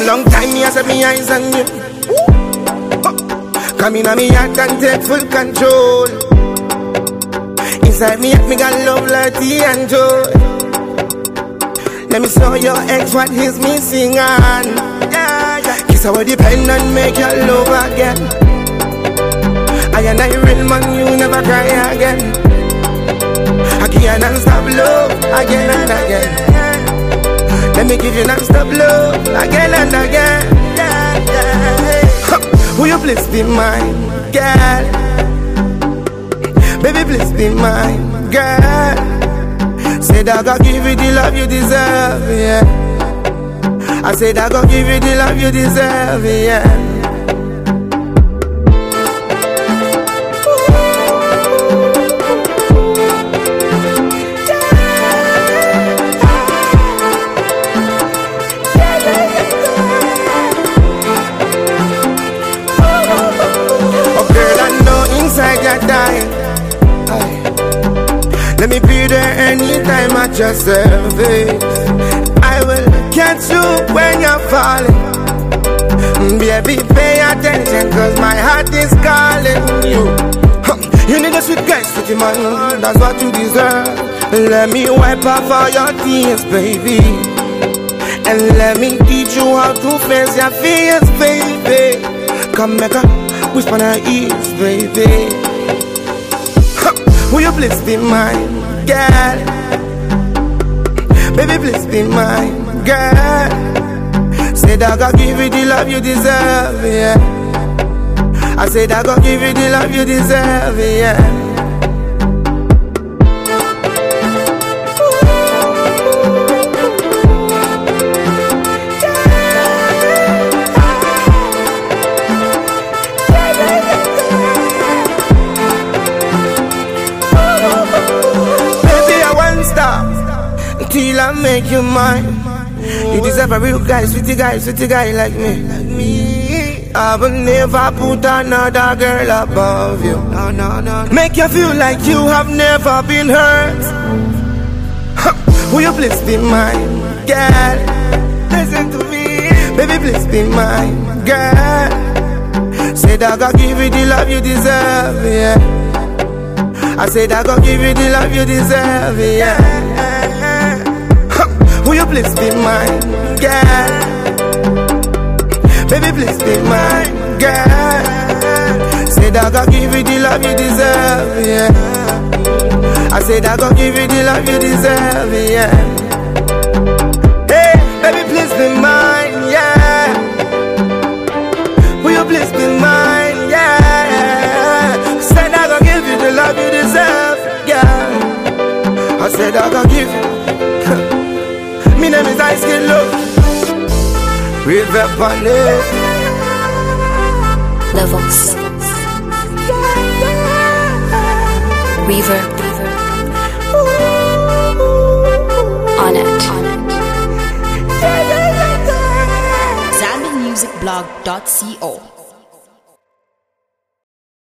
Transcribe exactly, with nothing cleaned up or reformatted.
From long time me I set me eyes on you. Come in on me heart and take full control. Inside me heart me got love like tea and joy. Let me show your ex what he's missing on. Yeah, yeah. Kiss our depend and make your love again. I and I real man, you never cry again. I can't non-stop love again and again. Let me give you non-stop love again and again. Yeah, yeah. Will you please be mine, girl? Baby, please be mine, girl. Said I gotta give you the love you deserve, yeah. I said I gotta give you the love you deserve, yeah. Let me be there anytime at your service. I will catch you when you're falling. Baby, pay attention, cause my heart is calling you. You need a sweet guy, sweetie man, that's what you deserve. Let me wipe off all your tears, baby. And let me teach you how to face your fears, baby. Come make a whisper in her ears, baby. Will you please be mine, girl? Baby, please be mine, girl. Said I gotta give you the love you deserve, yeah. I said I gotta give you the love you deserve, yeah. Till I make you mine. You deserve a real guy, sweetie guy, sweetie guy like me. I will never put another girl above you. No, no, no. Make you feel like you have never been hurt. Will you please be mine, girl? Listen to me, baby, please be mine, girl. Said I gotta give you the love you deserve, yeah. I said I gotta give you the love you deserve, yeah. Will you please be mine, girl? Baby, please be mine, girl. Said I gotta give you the love you deserve, yeah. I said I gotta give you the love you deserve, yeah. Hey, baby, please be mine, yeah. Will you please be mine, yeah. Said I gotta give you the love you deserve, yeah. I said I gotta give you. My name is Ice Kid Love. River Planet. The Vox. River. On it. Zambian Music Blog dot co